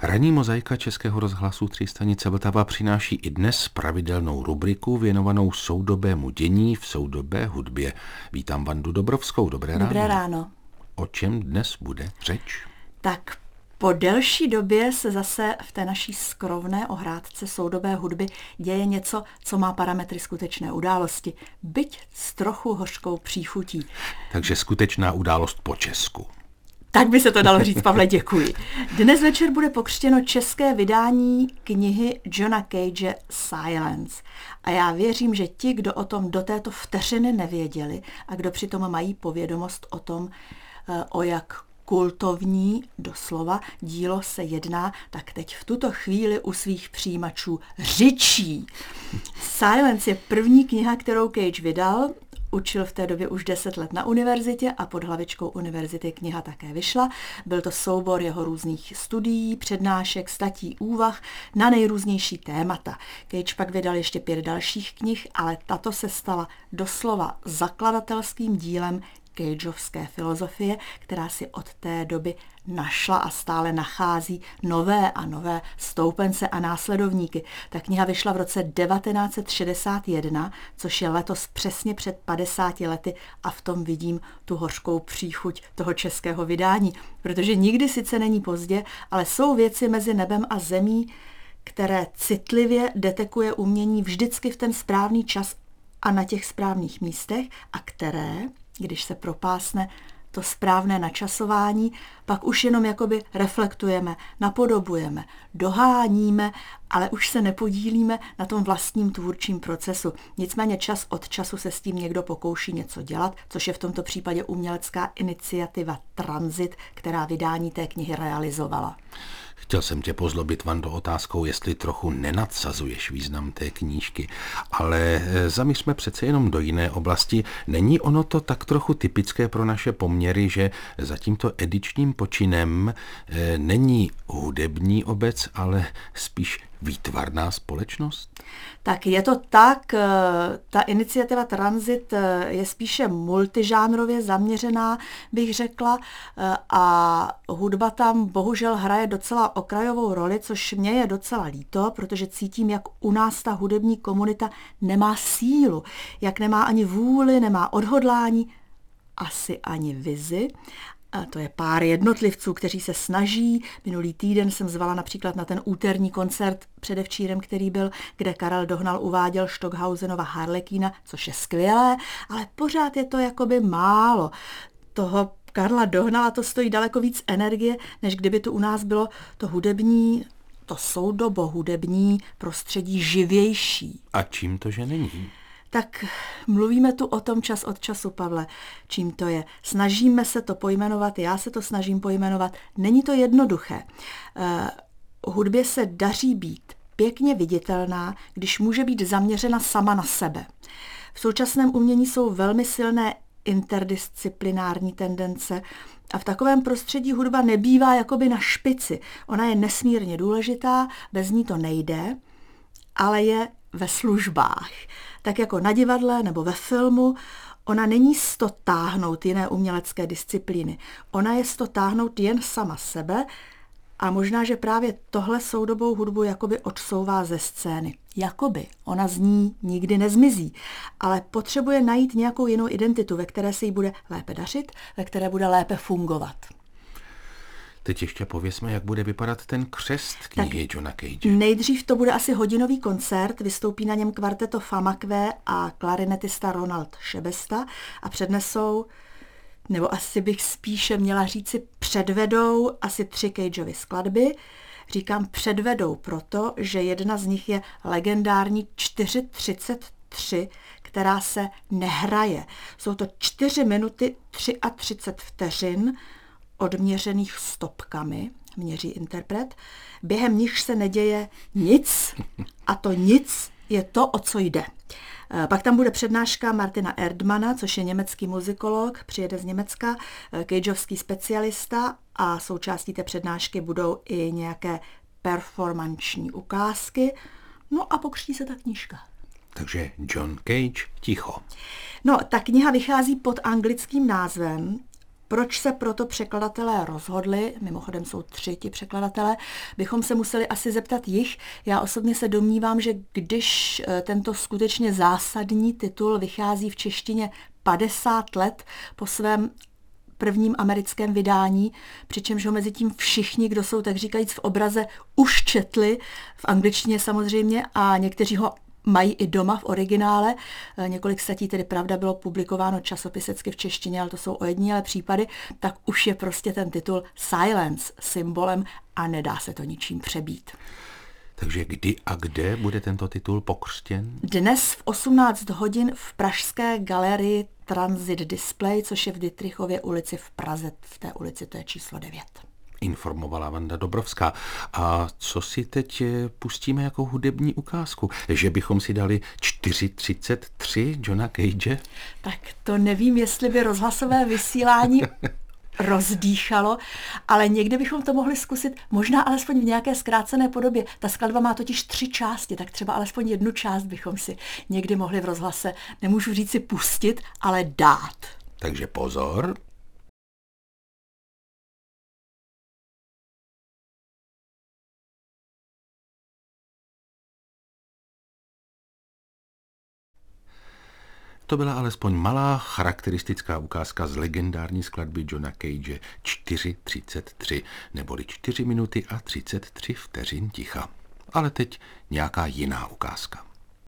Ranní mozaika Českého rozhlasu 3 stanice Vltava přináší i dnes pravidelnou rubriku věnovanou soudobému dění v soudobé hudbě. Vítám Vandu Dobrovskou. Dobré ráno. Dobré ráno. O čem dnes bude řeč? Tak po delší době se zase v té naší skrovné ohrádce soudobé hudby děje něco, co má parametry skutečné události, byť s trochu hořkou příchutí. Takže skutečná událost po česku. Tak by se to dalo říct, Pavle, děkuji. Dnes večer bude pokřtěno české vydání knihy Johna Cage Silence. A já věřím, že ti, kdo o tom do této vteřiny nevěděli a kdo přitom mají povědomost o tom, o jak kultovní doslova dílo se jedná, tak teď v tuto chvíli u svých přijímačů řičí. Silence je první kniha, kterou Cage vydal. Učil v té době už 10 let na univerzitě a pod hlavičkou univerzity kniha také vyšla. Byl to soubor jeho různých studií, přednášek, statí, úvah na nejrůznější témata. Cage pak vydal ještě 5 dalších knih, ale tato se stala doslova zakladatelským dílem cageovské filozofie, která si od té doby našla a stále nachází nové a nové stoupence a následovníky. Ta kniha vyšla v roce 1961, což je letos přesně před 50 lety a v tom vidím tu hořkou příchuť toho českého vydání, protože nikdy sice není pozdě, ale jsou věci mezi nebem a zemí, které citlivě detekuje umění vždycky v ten správný čas a na těch správných místech a které, když se propásne to správné načasování, pak už jenom jakoby reflektujeme, napodobujeme, doháníme, ale už se nepodílíme na tom vlastním tvůrčím procesu. Nicméně čas od času se s tím někdo pokouší něco dělat, což je v tomto případě umělecká iniciativa Transit, která vydání té knihy realizovala. Chtěl jsem tě pozlobit, Vando, otázkou, jestli trochu nenadsazuješ význam té knížky, ale zamířme přece jenom do jiné oblasti. Není ono to tak trochu typické pro naše poměry, že za tímto edičním počinem není hudební obec, ale spíš výtvarná společnost? Tak je to tak, ta iniciativa Transit je spíše multižánrově zaměřená, bych řekla, a hudba tam bohužel hraje docela okrajovou roli, což mě je docela líto, protože cítím, jak u nás ta hudební komunita nemá sílu, jak nemá ani vůli, nemá odhodlání, asi ani vizi. A to je pár jednotlivců, kteří se snaží. Minulý týden jsem zvala například na ten úterní koncert předevčírem, který byl, kde Karel Dohnal uváděl Stockhausenova Harlekína, což je skvělé, ale pořád je to jakoby málo. Toho Karla Dohnala to stojí daleko víc energie, než kdyby tu u nás bylo to hudební, to soudobohudební prostředí živější. A čím to, že není? Tak mluvíme tu o tom čas od času, Pavle, čím to je. Snažíme se to pojmenovat, já se to snažím pojmenovat. Není to jednoduché. Hudbě se daří být pěkně viditelná, když může být zaměřena sama na sebe. V současném umění jsou velmi silné interdisciplinární tendence a v takovém prostředí hudba nebývá jakoby na špici. Ona je nesmírně důležitá, bez ní to nejde, ale je ve službách. Tak jako na divadle nebo ve filmu, ona není s to táhnout jiné umělecké disciplíny. Ona je s to táhnout jen sama sebe a možná, že právě tohle soudobou hudbu jakoby odsouvá ze scény. Jakoby. Ona z ní nikdy nezmizí, ale potřebuje najít nějakou jinou identitu, ve které se jí bude lépe dařit, ve které bude lépe fungovat. Teď ještě pověsme, jak bude vypadat ten křest knihy Johna Cage. Nejdřív to bude asi hodinový koncert, vystoupí na něm kvarteto Famakve a klarinetista Ronald Šebesta a přednesou, nebo asi bych spíše měla říci předvedou asi 3 Cageovy skladby. Říkám předvedou proto, že jedna z nich je legendární 4:33, která se nehraje. Jsou to 4 minuty 33 vteřin, odměřených stopkami, měří interpret, během nich se neděje nic a to nic je to, o co jde. Pak tam bude přednáška Martina Erdmana, což je německý muzikolog, přijede z Německa, cageovský specialista a součástí té přednášky budou i nějaké performanční ukázky. No a pokřtí se ta knížka. Takže John Cage, ticho. No, ta kniha vychází pod anglickým názvem Proč se proto překladatelé rozhodli, mimochodem jsou 3 ti překladatelé, bychom se museli asi zeptat jich. Já osobně se domnívám, že když tento skutečně zásadní titul vychází v češtině 50 let po svém prvním americkém vydání, přičemž ho mezi tím všichni, kdo jsou tak říkajíc v obraze, už četli, v angličtině samozřejmě, a někteří ho mají i doma v originále. Několik statí, tedy pravda, bylo publikováno časopisecky v češtině, ale to jsou ojedinělé případy, tak už je prostě ten titul Silence symbolem a nedá se to ničím přebít. Takže kdy a kde bude tento titul pokřtěn? Dnes v 18 hodin v pražské galerii Transit Display, což je v Dittrichově ulici v Praze. V té ulici to je číslo 9. Informovala Vanda Dobrovská. A co si teď pustíme jako hudební ukázku? Že bychom si dali 4:33 Johna Cage? Tak to nevím, jestli by rozhlasové vysílání rozdýchalo, ale někdy bychom to mohli zkusit, možná alespoň v nějaké zkrácené podobě. Ta skladba má totiž 3 části, tak třeba alespoň 1 část bychom si někdy mohli v rozhlase, nemůžu říct si pustit, ale dát. Takže pozor. To byla alespoň malá charakteristická ukázka z legendární skladby Johna Cage 4:33, neboli 4 minuty a 33 vteřin ticha. Ale teď nějaká jiná ukázka.